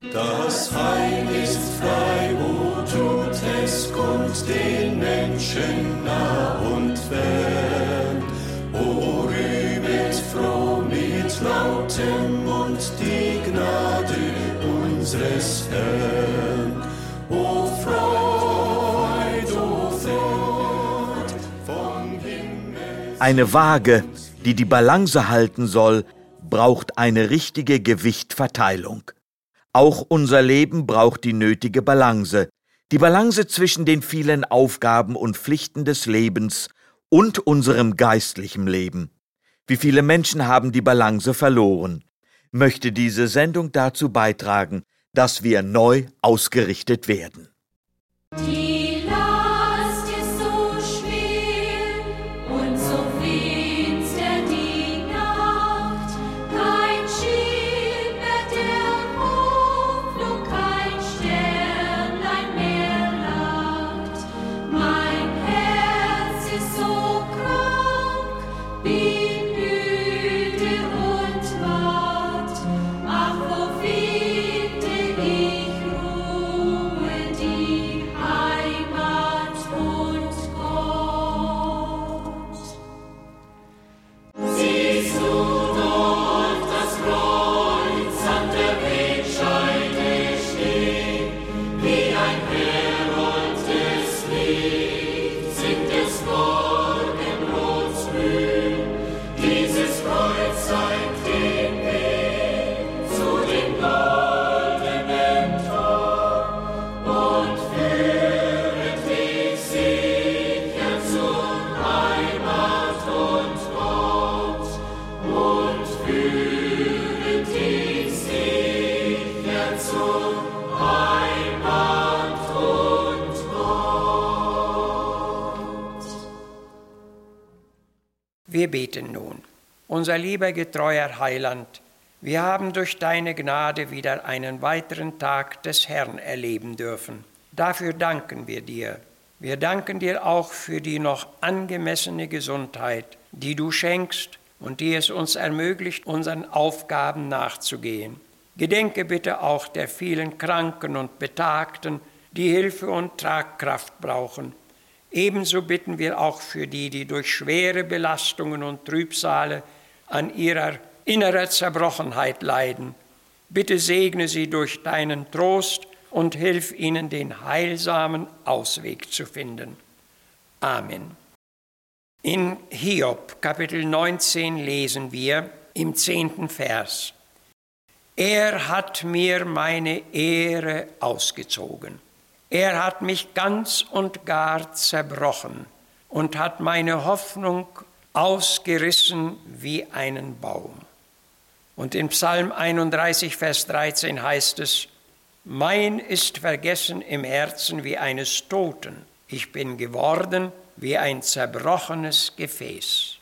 Das Heil ist frei, wo tut es kund, den Menschen nah und fern. O rühmet froh mit lautem Mund die Gnade unseres Herrn. O Freud vom Himmel. Eine Waage, die die Balance halten soll, braucht eine richtige Gewichtverteilung. Auch unser Leben braucht die nötige Balance. Die Balance zwischen den vielen Aufgaben und Pflichten des Lebens und unserem geistlichen Leben. Wie viele Menschen haben die Balance verloren? Möchte diese Sendung dazu beitragen, dass wir neu ausgerichtet werden. Die Last ist so schwer und so finster die Nacht. Kein Schild der Hoffnung, kein Sternlein mehr lacht. Mein Herz ist so krank, bin müde und matt. Ach, wo finde ich Ruhe, die Heimat und Gott? Siehst du dort das Kreuz an der Wegscheide stehen, wie ein Herold des Lichts in des Morgenrots blühen. Dieses Kreuz zeigt den Weg zu dem goldenen Tor und führet dich sicher zur Heimat und Gott und führet dich sicher zur Heimat und Gott. Wir beten nun. Unser lieber, getreuer Heiland, wir haben durch deine Gnade wieder einen weiteren Tag des Herrn erleben dürfen. Dafür danken wir dir. Wir danken dir auch für die noch angemessene Gesundheit, die du schenkst und die es uns ermöglicht, unseren Aufgaben nachzugehen. Gedenke bitte auch der vielen Kranken und Betagten, die Hilfe und Tragkraft brauchen. Ebenso bitten wir auch für die, die durch schwere Belastungen und Trübsale an ihrer innerer Zerbrochenheit leiden. Bitte segne sie durch deinen Trost und hilf ihnen, den heilsamen Ausweg zu finden. Amen. In Hiob, Kapitel 19, lesen wir im 10. Vers: Er hat mir meine Ehre ausgezogen. Er hat mich ganz und gar zerbrochen und hat meine Hoffnung ausgerissen wie einen Baum. Und in Psalm 31, Vers 13 heißt es: Mein ist vergessen im Herzen wie eines Toten. Ich bin geworden wie ein zerbrochenes Gefäß.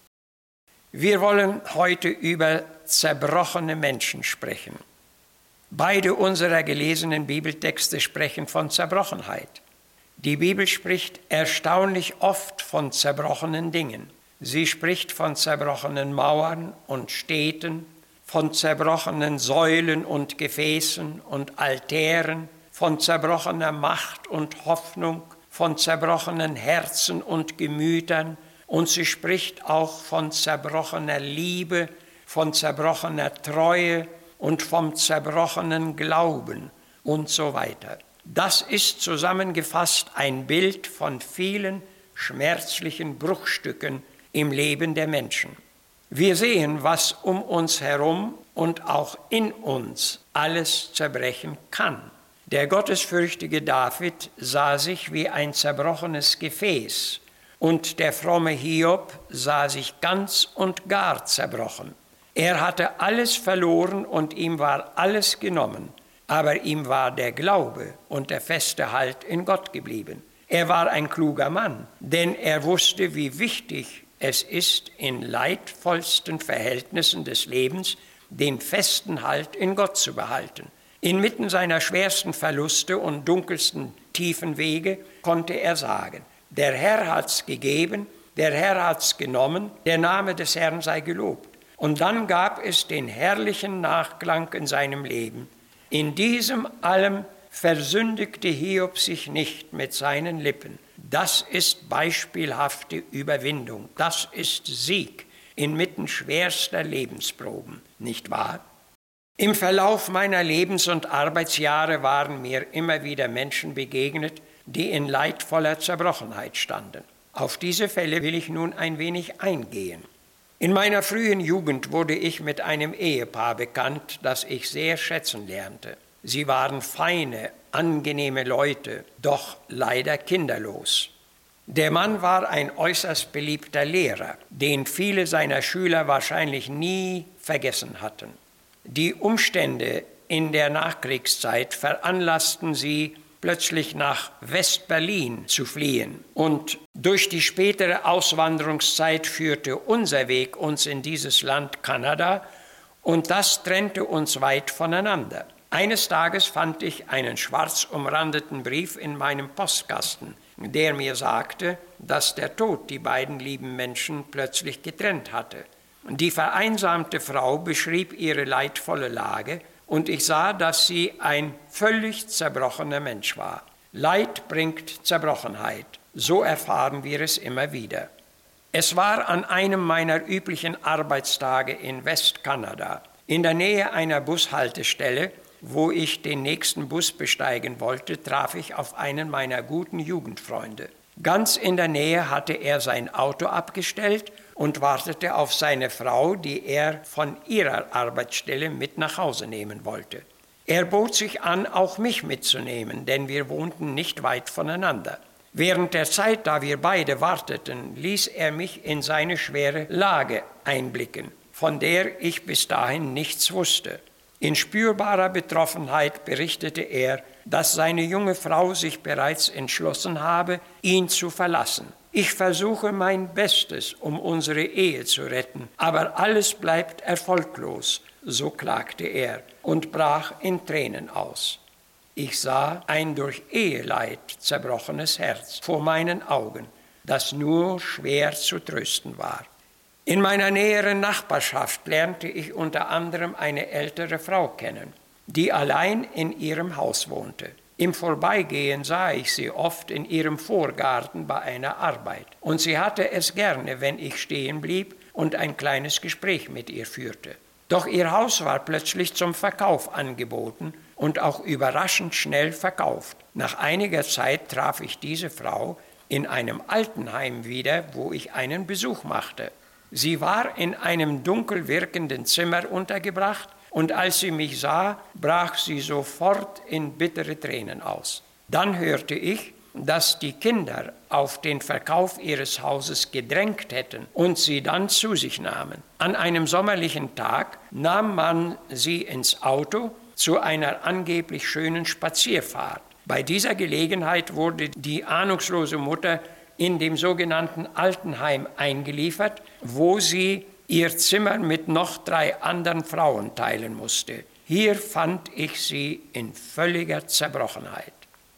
Wir wollen heute über zerbrochene Menschen sprechen. Beide unserer gelesenen Bibeltexte sprechen von Zerbrochenheit. Die Bibel spricht erstaunlich oft von zerbrochenen Dingen. Sie spricht von zerbrochenen Mauern und Städten, von zerbrochenen Säulen und Gefäßen und Altären, von zerbrochener Macht und Hoffnung, von zerbrochenen Herzen und Gemütern, und sie spricht auch von zerbrochener Liebe, von zerbrochener Treue und vom zerbrochenen Glauben und so weiter. Das ist zusammengefasst ein Bild von vielen schmerzlichen Bruchstücken im Leben der Menschen. Wir sehen, was um uns herum und auch in uns alles zerbrechen kann. Der gottesfürchtige David sah sich wie ein zerbrochenes Gefäß und der fromme Hiob sah sich ganz und gar zerbrochen. Er hatte alles verloren und ihm war alles genommen, aber ihm war der Glaube und der feste Halt in Gott geblieben. Er war ein kluger Mann, denn er wusste, wie wichtig es ist, in leidvollsten Verhältnissen des Lebens den festen Halt in Gott zu behalten. Inmitten seiner schwersten Verluste und dunkelsten tiefen Wege konnte er sagen: Der Herr hat's gegeben, der Herr hat's genommen, der Name des Herrn sei gelobt. Und dann gab es den herrlichen Nachklang in seinem Leben: In diesem allem versündigte Hiob sich nicht mit seinen Lippen. Das ist beispielhafte Überwindung, das ist Sieg inmitten schwerster Lebensproben, nicht wahr? Im Verlauf meiner Lebens- und Arbeitsjahre waren mir immer wieder Menschen begegnet, die in leidvoller Zerbrochenheit standen. Auf diese Fälle will ich nun ein wenig eingehen. In meiner frühen Jugend wurde ich mit einem Ehepaar bekannt, das ich sehr schätzen lernte. Sie waren feine, angenehme Leute, doch leider kinderlos. Der Mann war ein äußerst beliebter Lehrer, den viele seiner Schüler wahrscheinlich nie vergessen hatten. Die Umstände in der Nachkriegszeit veranlassten sie, plötzlich nach West-Berlin zu fliehen. Und durch die spätere Auswanderungszeit führte unser Weg uns in dieses Land Kanada und das trennte uns weit voneinander. Eines Tages fand ich einen schwarz umrandeten Brief in meinem Postkasten, der mir sagte, dass der Tod die beiden lieben Menschen plötzlich getrennt hatte. Die vereinsamte Frau beschrieb ihre leidvolle Lage und ich sah, dass sie ein völlig zerbrochener Mensch war. Leid bringt Zerbrochenheit, so erfahren wir es immer wieder. Es war an einem meiner üblichen Arbeitstage in Westkanada, in der Nähe einer Bushaltestelle, wo ich den nächsten Bus besteigen wollte, traf ich auf einen meiner guten Jugendfreunde. Ganz in der Nähe hatte er sein Auto abgestellt und wartete auf seine Frau, die er von ihrer Arbeitsstelle mit nach Hause nehmen wollte. Er bot sich an, auch mich mitzunehmen, denn wir wohnten nicht weit voneinander. Während der Zeit, da wir beide warteten, ließ er mich in seine schwere Lage einblicken, von der ich bis dahin nichts wusste. In spürbarer Betroffenheit berichtete er, dass seine junge Frau sich bereits entschlossen habe, ihn zu verlassen. Ich versuche mein Bestes, um unsere Ehe zu retten, aber alles bleibt erfolglos, so klagte er und brach in Tränen aus. Ich sah ein durch Eheleid zerbrochenes Herz vor meinen Augen, das nur schwer zu trösten war. In meiner näheren Nachbarschaft lernte ich unter anderem eine ältere Frau kennen, die allein in ihrem Haus wohnte. Im Vorbeigehen sah ich sie oft in ihrem Vorgarten bei einer Arbeit. Und sie hatte es gerne, wenn ich stehen blieb und ein kleines Gespräch mit ihr führte. Doch ihr Haus war plötzlich zum Verkauf angeboten und auch überraschend schnell verkauft. Nach einiger Zeit traf ich diese Frau in einem Altenheim wieder, wo ich einen Besuch machte. Sie war in einem dunkel wirkenden Zimmer untergebracht und als sie mich sah, brach sie sofort in bittere Tränen aus. Dann hörte ich, dass die Kinder auf den Verkauf ihres Hauses gedrängt hätten und sie dann zu sich nahmen. An einem sommerlichen Tag nahm man sie ins Auto zu einer angeblich schönen Spazierfahrt. Bei dieser Gelegenheit wurde die ahnungslose Mutter in dem sogenannten Altenheim eingeliefert, wo sie ihr Zimmer mit noch 3 anderen Frauen teilen musste. Hier fand ich sie in völliger Zerbrochenheit.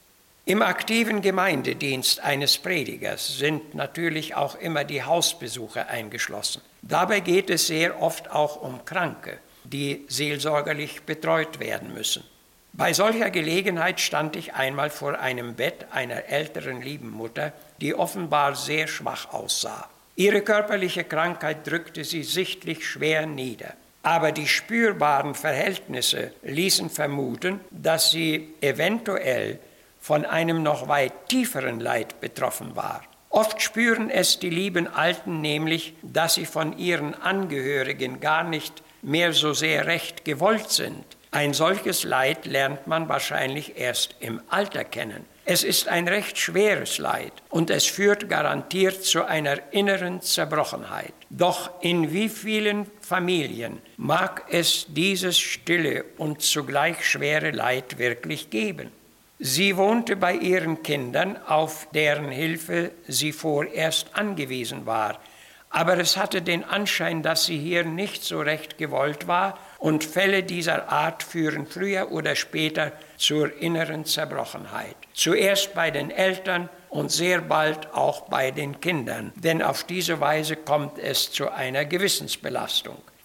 Im aktiven Gemeindedienst eines Predigers sind natürlich auch immer die Hausbesuche eingeschlossen. Dabei geht es sehr oft auch um Kranke, die seelsorgerlich betreut werden müssen. Bei solcher Gelegenheit stand ich einmal vor einem Bett einer älteren lieben Mutter, die offenbar sehr schwach aussah. Ihre körperliche Krankheit drückte sie sichtlich schwer nieder. Aber die spürbaren Verhältnisse ließen vermuten, dass sie eventuell von einem noch weit tieferen Leid betroffen war. Oft spüren es die lieben Alten nämlich, dass sie von ihren Angehörigen gar nicht mehr so sehr recht gewollt sind. Ein solches Leid lernt man wahrscheinlich erst im Alter kennen. Es ist ein recht schweres Leid und es führt garantiert zu einer inneren Zerbrochenheit. Doch in wie vielen Familien mag es dieses stille und zugleich schwere Leid wirklich geben? Sie wohnte bei ihren Kindern, auf deren Hilfe sie vorerst angewiesen war. Aber es hatte den Anschein, dass sie hier nicht so recht gewollt war und Fälle dieser Art führen früher oder später zur inneren Zerbrochenheit. Zuerst bei den Eltern und sehr bald auch bei den Kindern, denn auf diese Weise kommt es zu einer Gewissensbelastung.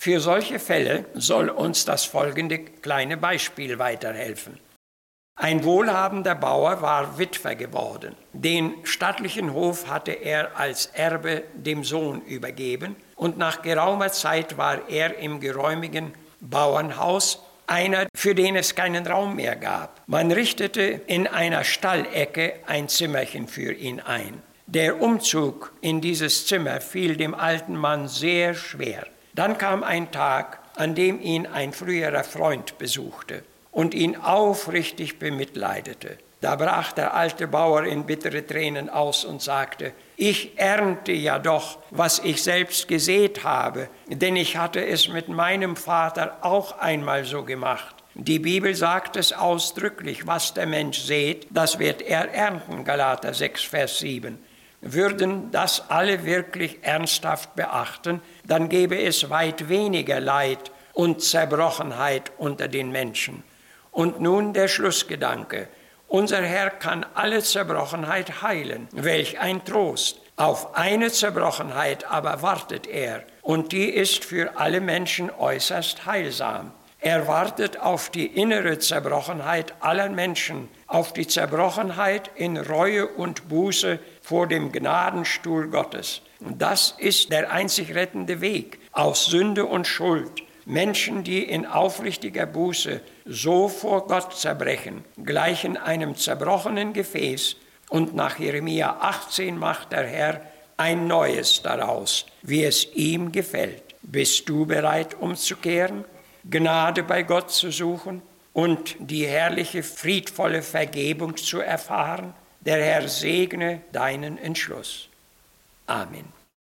Für solche Fälle soll uns das folgende kleine Beispiel weiterhelfen. Ein wohlhabender Bauer war Witwer geworden. Den stattlichen Hof hatte er als Erbe dem Sohn übergeben und nach geraumer Zeit war er im geräumigen Bauernhaus einer, für den es keinen Raum mehr gab. Man richtete in einer Stallecke ein Zimmerchen für ihn ein. Der Umzug in dieses Zimmer fiel dem alten Mann sehr schwer. Dann kam ein Tag, an dem ihn ein früherer Freund besuchte und ihn aufrichtig bemitleidete. Da brach der alte Bauer in bittere Tränen aus und sagte: Ich ernte ja doch, was ich selbst gesät habe, denn ich hatte es mit meinem Vater auch einmal so gemacht. Die Bibel sagt es ausdrücklich: Was der Mensch sät, das wird er ernten. Galater 6, Vers 7. Würden das alle wirklich ernsthaft beachten, dann gäbe es weit weniger Leid und Zerbrochenheit unter den Menschen. Und nun der Schlussgedanke. Unser Herr kann alle Zerbrochenheit heilen. Welch ein Trost! Auf eine Zerbrochenheit aber wartet er, und die ist für alle Menschen äußerst heilsam. Er wartet auf die innere Zerbrochenheit aller Menschen, auf die Zerbrochenheit in Reue und Buße vor dem Gnadenstuhl Gottes. Und das ist der einzig rettende Weg aus Sünde und Schuld. Menschen, die in aufrichtiger Buße so vor Gott zerbrechen, gleichen einem zerbrochenen Gefäß, und nach Jeremia 18 macht der Herr ein neues daraus, wie es ihm gefällt. Bist du bereit, umzukehren, Gnade bei Gott zu suchen und die herrliche, friedvolle Vergebung zu erfahren? Der Herr segne deinen Entschluss. Amen.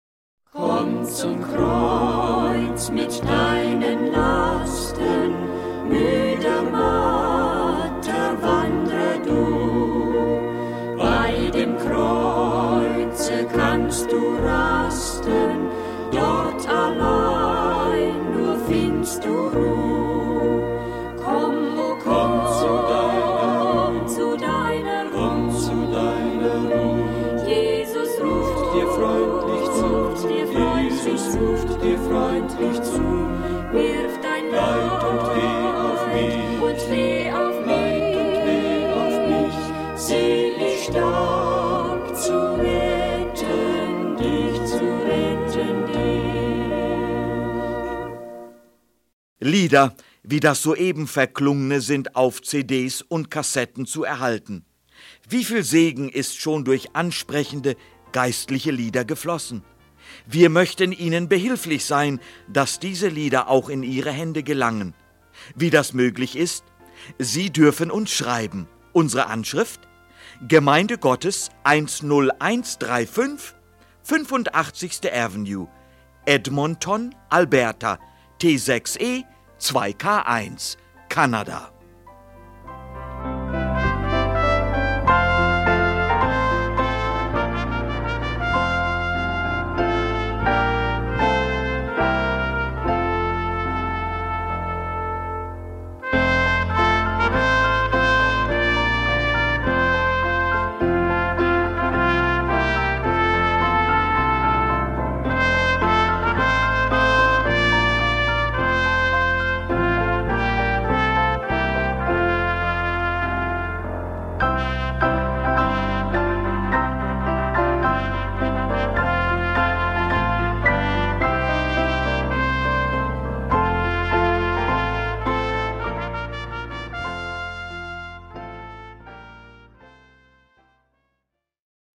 Komm zum Kreuz mit deinen Lasten, müder, matter Wanderer du. Bei dem Kreuze kannst du rasten, dort allein nur findest du Ruhe. Komm, oh komm zu deiner Ruhe. Jesus ruft dir freundlich zu, wirf dein Leid und weh auf mich, seh ich stark zu retten, dich zu retten, Lieder wie das soeben verklungene sind auf CDs und Kassetten zu erhalten. Wie viel Segen ist schon durch ansprechende, geistliche Lieder geflossen. Wir möchten Ihnen behilflich sein, dass diese Lieder auch in Ihre Hände gelangen. Wie das möglich ist? Sie dürfen uns schreiben. Unsere Anschrift: Gemeinde Gottes 10135, 85. Avenue, Edmonton, Alberta, T6E 2K1, Kanada.